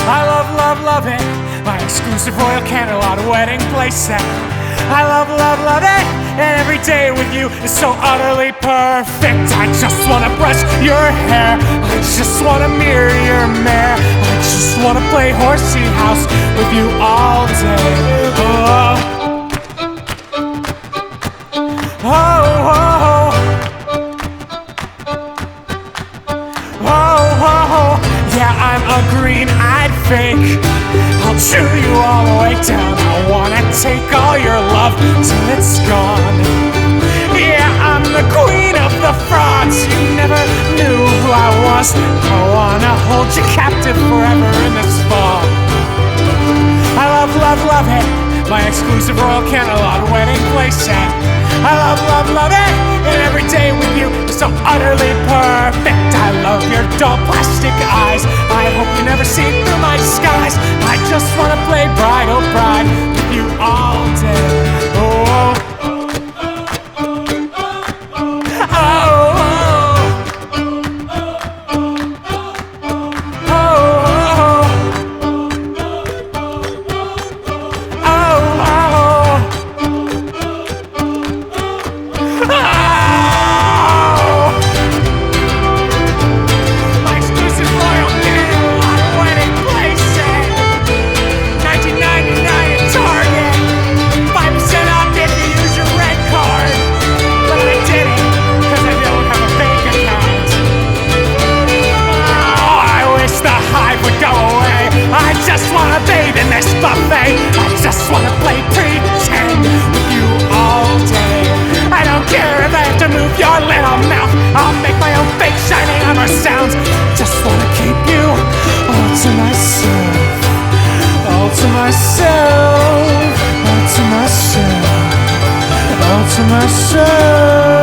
I love it. My exclusive Royal Canterlot wedding playset. I love it. And every day with you is so utterly perfect. I just wanna brush your hair. I just wanna mirror your mare. I just wanna play horsey house with you all day. Oh, oh, oh, oh, oh. Yeah, I'm a green-eyed fake. I'll chew you all the way down. I wanna take all your love till it's gone. Yeah, I'm the queen of the frauds. You never knew who I was. I wanna hold you captive forever in this fog. I love it. My exclusive Royal Canterlot wedding playset. I love it. And every day with you is so utterly perfect. I love your dull plastic eyes. I hope you never see through my disguise. I just wanna play bride, oh bride, with you all day. Oh, oh, buffet. I just wanna play pretend with you all day. I don't care if I have to move your little mouth. I'll make my own fake shining armor sounds. Just wanna keep you all to myself. All to myself. All to myself. All to myself.